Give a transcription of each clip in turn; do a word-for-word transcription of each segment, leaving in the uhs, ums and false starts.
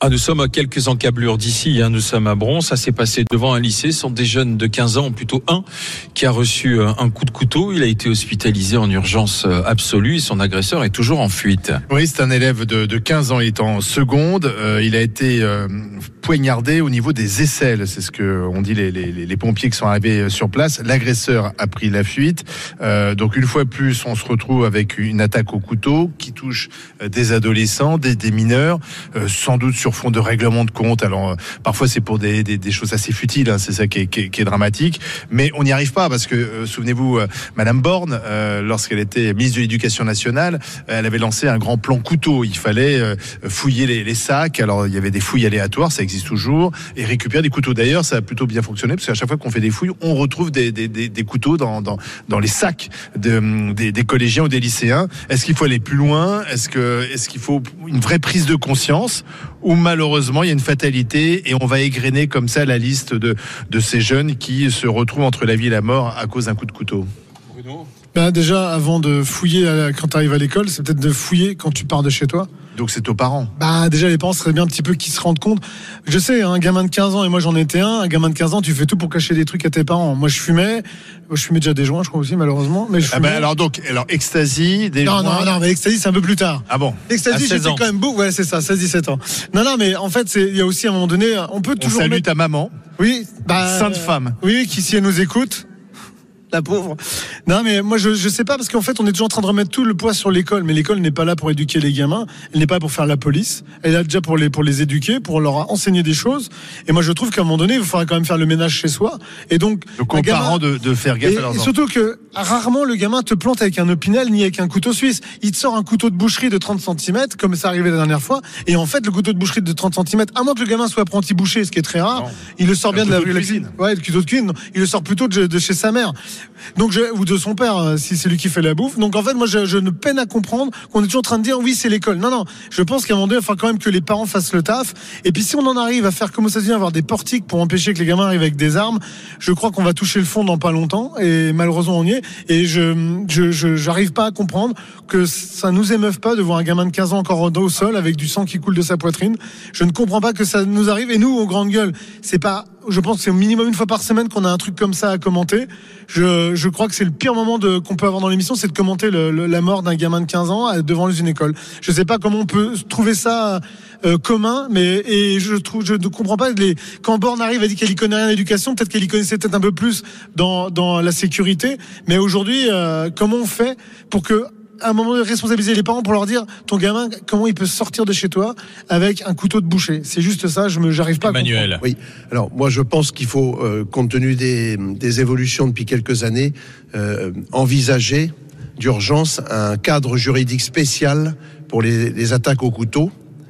Ah, nous sommes à quelques encablures d'ici, hein. Nous sommes à Bron. Ça s'est passé devant un lycée. Ce sont des jeunes de quinze ans, plutôt un, qui a reçu un coup de couteau. Il a été hospitalisé en urgence absolue et son agresseur est toujours en fuite. Oui, c'est un élève de, de quinze ans. Il est en seconde. Euh, il a été euh, poignardé au niveau des aisselles. C'est ce que ont dit les, les, les pompiers qui sont arrivés sur place. L'agresseur a pris la fuite. Euh, donc une fois de plus, on se retrouve avec une attaque au couteau qui touche des adolescents, des, des mineurs, euh, sans doute sur fond de règlement de compte. Alors euh, parfois c'est pour des, des, des choses assez futiles, hein, c'est ça qui est, qui, est, qui est dramatique, mais on n'y arrive pas parce que euh, souvenez-vous, euh, Madame Borne, euh, lorsqu'elle était ministre de l'Éducation nationale, euh, elle avait lancé un grand plan couteau. Il fallait euh, fouiller les, les sacs. Alors il y avait des fouilles aléatoires, ça existe toujours, et récupérer des couteaux. D'ailleurs, ça a plutôt bien fonctionné parce qu'à chaque fois qu'on fait des fouilles, on retrouve des, des, des, des couteaux dans, dans, dans les sacs de, des, des collégiens ou des lycéens. Est-ce qu'il faut aller plus loin ? Est-ce que, est-ce qu'il faut une vraie prise de conscience ? Ou malheureusement il y a une fatalité et on va égrener comme ça la liste de, de ces jeunes qui se retrouvent entre la vie et la mort à cause d'un coup de couteau. Bruno ? Ben déjà, avant de fouiller quand tu arrives à l'école, c'est peut-être de fouiller quand tu pars de chez toi. Donc c'est aux parents. Bah déjà les parents seraient bien un petit peu qu'ils se rendent compte. Je sais, un gamin de quinze ans, et moi j'en étais un, un gamin de quinze ans, tu fais tout pour cacher des trucs à tes parents. Moi je fumais, je fumais déjà des joints, je crois aussi malheureusement. Mais je ah bah alors donc, alors ecstasy, des non, joints. Non, non, mais ecstasy c'est un peu plus tard. Ah bon. Ecstasy j'étais quand même beau, ouais c'est ça, seize dix-sept ans. Non, non, mais en fait c'est, il y a aussi à un moment donné, on peut toujours. On salue mettre... ta maman. Oui, bah. Sainte femme. Oui, qui si elle nous écoute. La pauvre. Non, mais moi, je, je sais pas, parce qu'en fait, on est toujours en train de remettre tout le poids sur l'école. Mais l'école n'est pas là pour éduquer les gamins. Elle n'est pas pour faire la police. Elle est là déjà pour les, pour les éduquer, pour leur enseigner des choses. Et moi, je trouve qu'à un moment donné, il faudra quand même faire le ménage chez soi. Et donc. Donc, aux gamin... parents de, de faire gaffe et, à leurs et enfants. surtout que, rarement, le gamin te plante avec un opinel ni avec un couteau suisse. Il te sort un couteau de boucherie de trente centimètres, comme ça arrivait la dernière fois. Et en fait, le couteau de boucherie de trente centimètres, à moins que le gamin soit apprenti boucher, ce qui est très rare, non. Il le sort bien de la, de la cuisine. Ouais, le couteau de cuisine. Il le sort plutôt de, de chez sa mère. Donc, je, ou de son père, si c'est lui qui fait la bouffe. Donc en fait, moi, je, je ne peine à comprendre qu'on est toujours en train de dire oui, c'est l'école. Non, non. Je pense qu'à un moment donné, il faut quand même que les parents fassent le taf. Et puis si on en arrive à faire comme ça se dit, avoir des portiques pour empêcher que les gamins arrivent avec des armes, je crois qu'on va toucher le fond dans pas longtemps. Et malheureusement, on y est. Et je, je, je j'arrive pas à comprendre que ça nous émeuve pas de voir un gamin de quinze ans encore au sol avec du sang qui coule de sa poitrine. Je ne comprends pas que ça nous arrive. Et nous, aux grandes gueules, c'est pas. Je pense que c'est au minimum une fois par semaine qu'on a un truc comme ça à commenter. Je, je crois que c'est le pire moment de, qu'on peut avoir dans l'émission, c'est de commenter le, le, la mort d'un gamin de quinze ans devant une école. Je sais pas comment on peut trouver ça euh, commun, mais et je trouve, je ne comprends pas les, quand Borne arrive à dire qu'elle y connaît rien en éducation, peut-être qu'elle y connaissait peut-être un peu plus dans, dans la sécurité. Mais aujourd'hui, euh, comment on fait pour que à un moment de responsabiliser les parents pour leur dire ton gamin comment il peut sortir de chez toi avec un couteau de boucher. C'est juste ça, je me j'arrive pas Emmanuel. à comprendre. Oui. Alors moi je pense qu'il faut euh, compte tenu des, des évolutions depuis quelques années euh, envisager d'urgence un cadre juridique spécial pour les, les attaques au couteau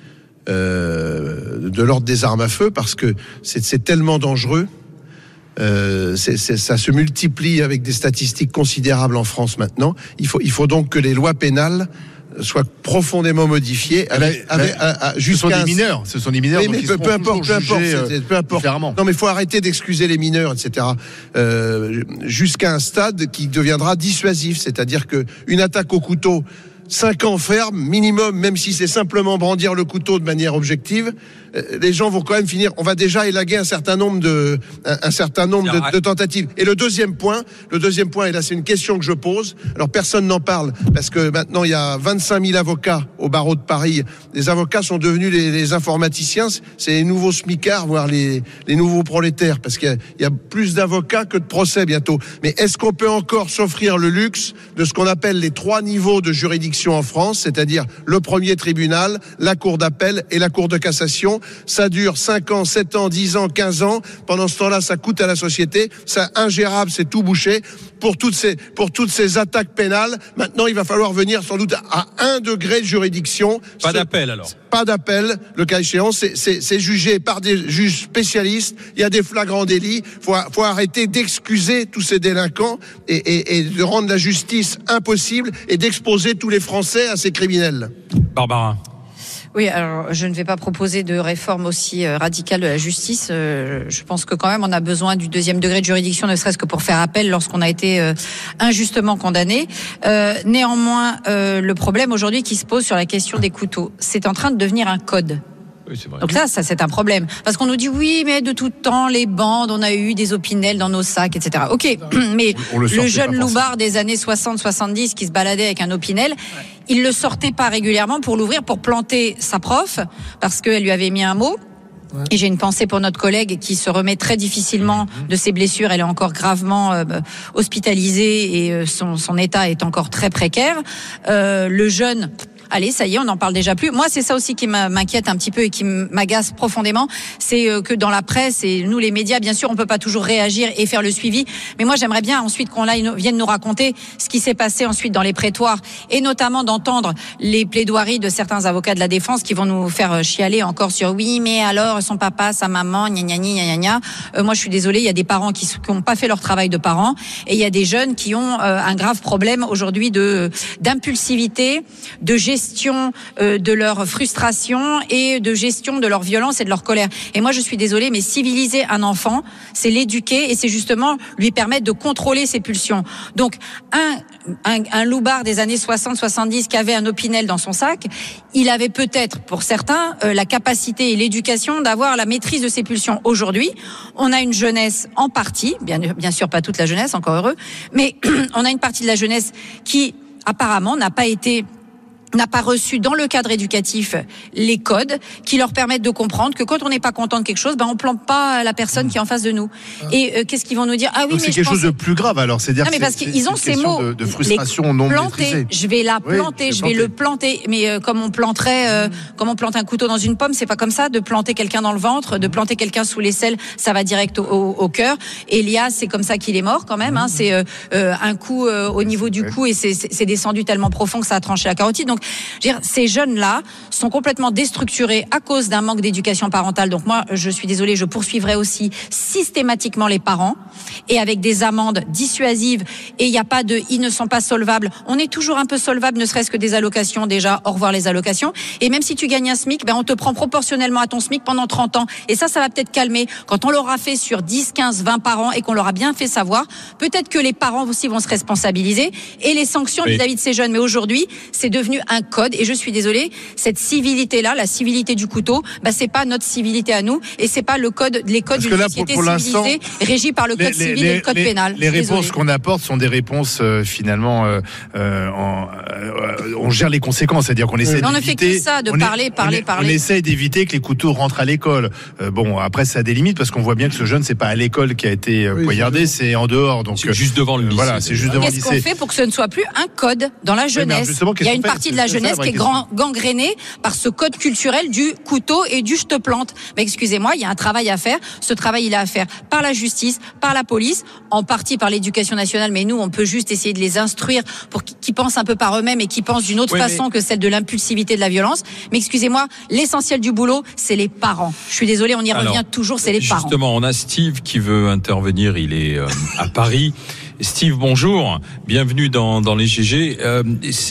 euh, de l'ordre des armes à feu parce que c'est, c'est tellement dangereux. Euh, c'est, c'est, ça se multiplie avec des statistiques considérables en France maintenant. Il faut, il faut donc que les lois pénales soient profondément modifiées. Avec, là, avec, là, à, à, ce sont des mineurs, ce sont des mineurs. Oui, donc mais ils peu, peu importe, peu importe, euh, peu importe. Non, mais il faut arrêter d'excuser les mineurs, et cetera. Euh, jusqu'à un stade qui deviendra dissuasif, c'est-à-dire que une attaque au couteau. Cinq ans ferme, minimum, même si c'est simplement brandir le couteau de manière objective, euh, les gens vont quand même finir. On va déjà élaguer un certain nombre de, un, un certain nombre de, de tentatives. Et le deuxième point, le deuxième point, et là c'est une question que je pose. Alors personne n'en parle parce que maintenant il y a vingt-cinq mille avocats au barreau de Paris. Les avocats sont devenus les, les informaticiens, c'est les nouveaux smicards, voire les, les nouveaux prolétaires, parce qu'il y a, il y a plus d'avocats que de procès bientôt. Mais est-ce qu'on peut encore s'offrir le luxe de ce qu'on appelle les trois niveaux de juridiction en France, c'est-à-dire le premier tribunal, la cour d'appel et la cour de cassation? Ça dure cinq ans, sept ans, dix ans, quinze ans. Pendant ce temps-là, ça coûte à la société. C'est ingérable, c'est tout bouché. Pour toutes ces, pour toutes ces attaques pénales, maintenant, il va falloir venir sans doute à un degré de juridiction. Pas Ce, d'appel, alors. Pas d'appel, le cas échéant. C'est, c'est, c'est jugé par des juges spécialistes. Il y a des flagrants délits. Faut, faut arrêter d'excuser tous ces délinquants et, et, et de rendre la justice impossible et d'exposer tous les Français à ces criminels. Barbara. Oui, alors je ne vais pas proposer de réforme aussi euh, radicale de la justice. Euh, je pense que quand même on a besoin du deuxième degré de juridiction, ne serait-ce que pour faire appel lorsqu'on a été euh, injustement condamné. Euh, néanmoins, euh, le problème aujourd'hui qui se pose sur la question des couteaux, c'est en train de devenir un code. Oui, c'est vrai. Donc ça, ça, c'est un problème. Parce qu'on nous dit, oui, mais de tout temps, les bandes, on a eu des opinels dans nos sacs, et cetera. Ok, mais On le le, sortait jeune pas loupard des années soixante soixante-dix qui se baladait avec un opinel, il le sortait pas régulièrement pour l'ouvrir, pour planter sa prof, parce qu'elle lui avait mis un mot. Ouais. Et j'ai une pensée pour notre collègue qui se remet très difficilement de ses blessures. Elle est encore gravement euh, hospitalisée et euh, son, son état est encore très précaire. Euh, le jeune... Allez, ça y est, on n'en parle déjà plus. Moi, c'est ça aussi qui m'inquiète un petit peu et qui m'agace profondément, c'est que dans la presse et nous, les médias, bien sûr, on peut pas toujours réagir et faire le suivi. Mais moi, j'aimerais bien ensuite qu'on vienne nous raconter ce qui s'est passé ensuite dans les prétoires et notamment d'entendre les plaidoiries de certains avocats de la défense qui vont nous faire chialer encore sur oui, mais alors son papa, sa maman, gna gna gna gna gna. Euh, moi, je suis désolée, il y a des parents qui n'ont pas fait leur travail de parents et il y a des jeunes qui ont euh, un grave problème aujourd'hui de d'impulsivité, de gestion gestion euh, de leur frustration et de gestion de leur violence et de leur colère. Et moi, je suis désolée, mais civiliser un enfant, c'est l'éduquer et c'est justement lui permettre de contrôler ses pulsions. Donc, un, un, un loupard des années soixante soixante-dix qui avait un opinel dans son sac, il avait peut-être, pour certains, euh, la capacité et l'éducation d'avoir la maîtrise de ses pulsions. Aujourd'hui, on a une jeunesse en partie, bien, bien sûr pas toute la jeunesse, encore heureux, mais on a une partie de la jeunesse qui, apparemment, n'a pas été... n'a pas reçu dans le cadre éducatif les codes qui leur permettent de comprendre que quand on n'est pas content de quelque chose, ben on plante pas la personne mmh. qui est en face de nous. Et euh, qu'est-ce qu'ils vont nous dire? Ah oui, donc mais c'est quelque pensais... chose de plus grave alors, c'est dire non, mais parce qu'ils ont ces mots de, de frustration non maîtrisée. Je vais la planter, oui, je vais planter. le planter, mais euh, comme on planterait, euh, mmh. comme on plante un couteau dans une pomme, c'est pas comme ça. De planter quelqu'un dans le ventre, de planter quelqu'un sous l'aisselle, ça va direct au, au, au cœur. Elias, c'est comme ça qu'il est mort quand même. Mmh. Hein, c'est euh, euh, un coup euh, au niveau du cou et c'est, c'est descendu tellement profond que ça a tranché la carotide. Donc, je veux dire, ces jeunes-là sont complètement déstructurés à cause d'un manque d'éducation parentale. Donc moi, je suis désolée, je poursuivrai aussi systématiquement les parents et avec des amendes dissuasives. Et il n'y a pas de « ils ne sont pas solvables ». On est toujours un peu solvable, ne serait-ce que des allocations déjà. Au revoir les allocations. Et même si tu gagnes un SMIC, ben on te prend proportionnellement à ton SMIC pendant trente ans. Et ça, ça va peut-être calmer. Quand on l'aura fait sur dix, quinze, vingt par an et qu'on leur a bien fait savoir, peut-être que les parents aussi vont se responsabiliser et les sanctions oui. vis-à-vis de ces jeunes. Mais aujourd'hui, c'est devenu un code et je suis désolée, cette civilité-là, la civilité du couteau, bah c'est pas notre civilité à nous et c'est pas le code, les codes d'une société pour, pour civilisée régie par le code les, civil les, et le code les, pénal. Les réponses qu'on apporte sont des réponses euh, finalement, euh, euh, en, euh, on gère les conséquences, c'est-à-dire qu'on essaie d'éviter. On ne fait que ça, de on parler, est, parler, on est, parler. On essaie d'éviter que les couteaux rentrent à l'école. Euh, bon, après ça a des limites parce qu'on voit bien que ce jeune, c'est pas à l'école qui a été oui, poignardé, c'est en dehors. Donc c'est juste devant le lycée. Voilà, c'est juste devant le lycée. Qu'est-ce qu'on fait pour que ce ne soit plus un code dans la jeunesse? Oui, il y a une partie de la jeunesse qui est grand, gangrénée par ce code culturel du couteau et du je te plante. Mais excusez-moi, il y a un travail à faire. Ce travail, il est à faire par la justice, par la police, en partie par l'éducation nationale. Mais nous, on peut juste essayer de les instruire pour qu'ils pensent un peu par eux-mêmes et qu'ils pensent d'une autre oui, façon mais... que celle de l'impulsivité de la violence. Mais excusez-moi, l'essentiel du boulot, c'est les parents. Je suis désolée, on y Alors, revient toujours, c'est les justement, parents. Justement, on a Steve qui veut intervenir. Il est euh, à Paris. Steve, bonjour, bienvenue dans, dans les G G. Euh,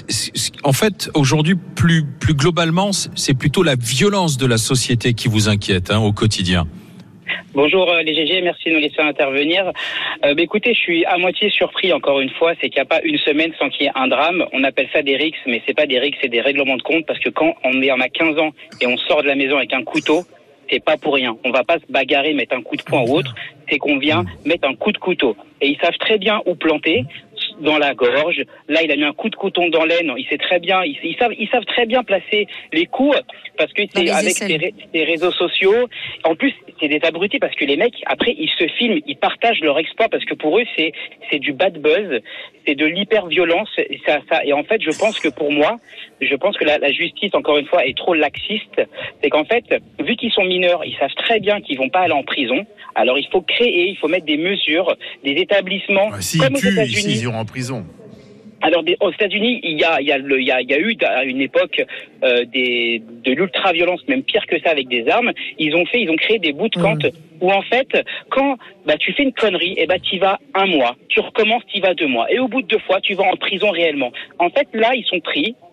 en fait, aujourd'hui, plus, plus globalement, c'est plutôt la violence de la société qui vous inquiète hein, au quotidien. Bonjour euh, les G G, merci de nous laisser intervenir. Euh, bah, écoutez, je suis à moitié surpris encore une fois, c'est qu'il n'y a pas une semaine sans qu'il y ait un drame. On appelle ça des R I C, mais c'est pas des R I C, c'est des règlements de compte, parce que quand on est on a quinze ans et on sort de la maison avec un couteau, c'est pas pour rien. On va pas se bagarrer, mettre un coup de poing ou autre, c'est qu'on vient mettre un coup de couteau. Et ils savent très bien où planter, dans la gorge. Là, il a mis un coup de coton dans l'aine. Il sait très bien, ils, ils savent, ils savent très bien placer les coups parce que c'est avec ces, ces réseaux sociaux. En plus, c'est des abrutis parce que les mecs, après, ils se filment, ils partagent leur exploit parce que pour eux, c'est, c'est du bad buzz, c'est de l'hyper-violence. Ça, ça, et en fait, je pense que pour moi, je pense que la, la justice, encore une fois, est trop laxiste. C'est qu'en fait, vu qu'ils sont mineurs, ils savent très bien qu'ils vont pas aller en prison. Alors, il faut créer, il faut mettre des mesures, des établissements. Ouais, si comme ils aux tuent, États-Unis. Ils iront en prison. Alors, aux États-Unis, il y a, il y a, le, il y a, il y a eu à une époque euh, des, de l'ultra-violence, même pire que ça, avec des armes. Ils ont fait, ils ont créé des bootcamps mmh. où en fait, quand bah tu fais une connerie, et bah tu vas un mois, tu recommences, tu vas deux mois, et au bout de deux fois, tu vas en prison réellement. En fait, là, ils sont pris.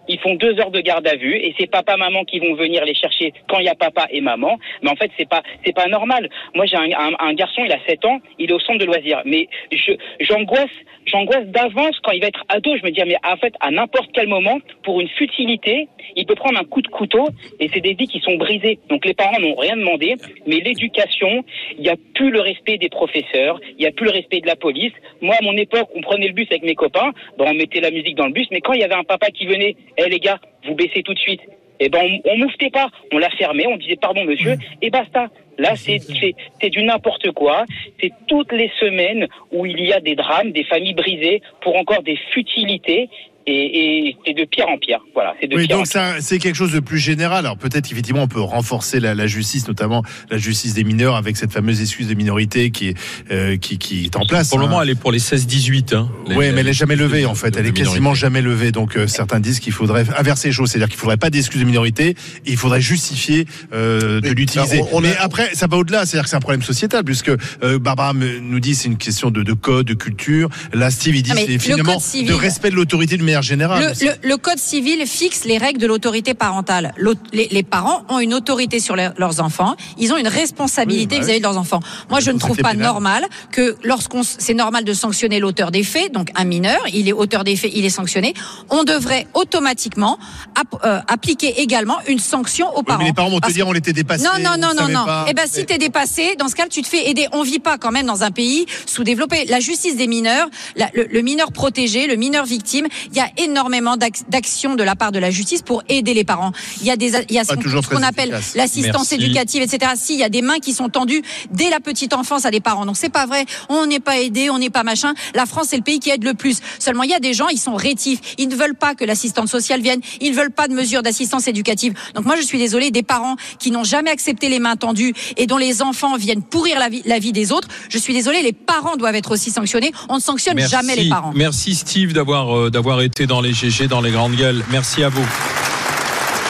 ils font deux heures de garde à vue et c'est papa, maman qui vont venir les chercher quand il y a papa et maman. Mais en fait, c'est pas, c'est pas normal. Moi, j'ai un, un, un garçon, il a sept ans, il est au centre de loisirs. Mais je, j'angoisse, j'angoisse d'avance quand il va être ado. Je me dis, mais en fait, à n'importe quel moment, pour une futilité, il peut prendre un coup de couteau et c'est des vies qui sont brisées. Donc les parents n'ont rien demandé, mais l'éducation, il n'y a plus le respect des professeurs, il n'y a plus le respect de la police. Moi, à mon époque, on prenait le bus avec mes copains, ben, on mettait la musique dans le bus, mais quand il y avait un papa qui venait, hé hey, les gars, vous baissez tout de suite. Eh ben, on, on mouftait pas, on la fermait, on disait pardon monsieur, mmh. et basta. Là, c'est, c'est, c'est du n'importe quoi. C'est toutes les semaines où il y a des drames, des familles brisées pour encore des futilités. Et, et c'est de pire en pire. Voilà, c'est de oui, pire donc en pire. ça, c'est quelque chose de plus général. Alors peut-être effectivement on peut renforcer la, la justice, notamment la justice des mineurs, avec cette fameuse excuse des minorités qui est euh, qui, qui est en place. Pour hein. le moment, elle est pour les seize dix-huit. Hein, oui, mais elle est jamais levée en fait. Elle est quasiment jamais levée. Donc euh, certains disent qu'il faudrait inverser les choses, c'est-à-dire qu'il faudrait pas d'excuses de minorité, et il faudrait justifier euh, de mais, l'utiliser. On, on mais a... après, ça va au-delà. C'est-à-dire que c'est un problème sociétal, puisque euh, Barbara nous dit c'est une question de, de code, de culture. Là, Steve il dit ah, c'est finalement civil, de respect de l'autorité de manière générale. Le, le, le code civil fixe les règles de l'autorité parentale. Les, les parents ont une autorité sur les, leurs enfants. Ils ont une responsabilité oui, bah vis-à-vis oui. de leurs enfants. Moi, je ne trouve pas pénal. normal que lorsqu'on, c'est normal de sanctionner l'auteur des faits, donc un mineur, il est auteur des faits, il est sanctionné. On devrait automatiquement app, euh, appliquer également une sanction aux parents. Oui, mais les parents vont te dire on était dépassé. Non, non, non, non, non. Pas. Eh ben, si t'es dépassé, dans ce cas, tu te fais aider. On vit pas quand même dans un pays sous-développé. La justice des mineurs, la, le, le mineur protégé, le mineur victime, il y a énormément d'actions de la part de la justice pour aider les parents. Il y a des, il y a ce, ce qu'on appelle efficace. l'assistance Merci. éducative, et cetera. Si, il y a des mains qui sont tendues dès la petite enfance à des parents. Donc c'est pas vrai. On n'est pas aidé, on n'est pas machin. La France, c'est le pays qui aide le plus. Seulement, il y a des gens, ils sont rétifs. Ils ne veulent pas que l'assistante sociale vienne. Ils ne veulent pas de mesures d'assistance éducative. Donc moi, je suis désolée, des parents qui n'ont jamais accepté les mains tendues et dont les enfants viennent pourrir la vie, la vie des autres. Je suis désolée, les parents doivent être aussi sanctionnés. On ne sanctionne Merci. jamais les parents. Merci Steve d'avoir, euh, d'avoir été dans les G G, dans les grandes gueules. Merci à vous.